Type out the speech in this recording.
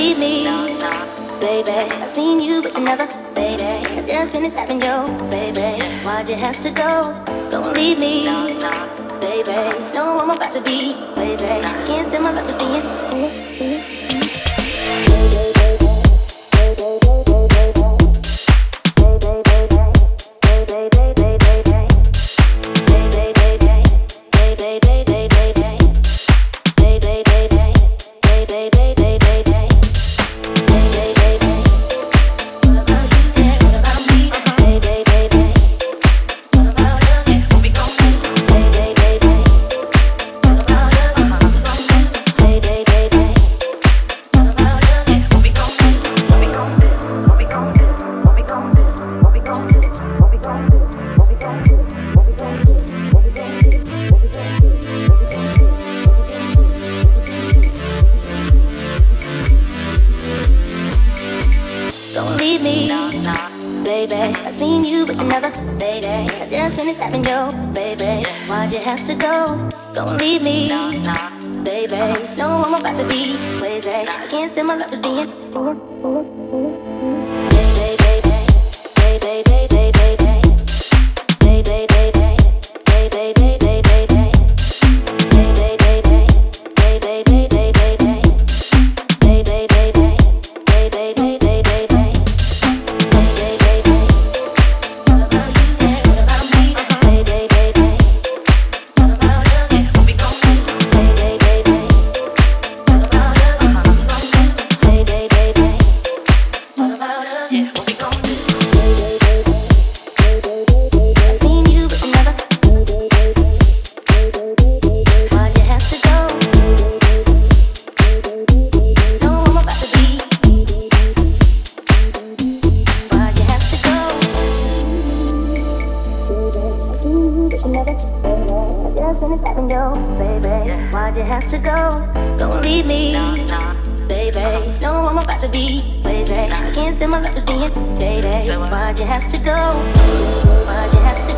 leave me, baby. I seen you with another lady. I just finished having your baby. Why'd you have to go? Don't leave me, baby. No, I'm about to be crazy. I can't stand my love is being. Baby, I seen you with another lady. I just finished having your baby. Why'd you have to go? Don't leave me, baby. No, I'm about to be crazy. I can't stand my love is being. Why'd you have to go? Don't leave me, baby. No, I'm about to be crazy. I can't stand my love is being dated. Why'd you have to go? Why'd you have to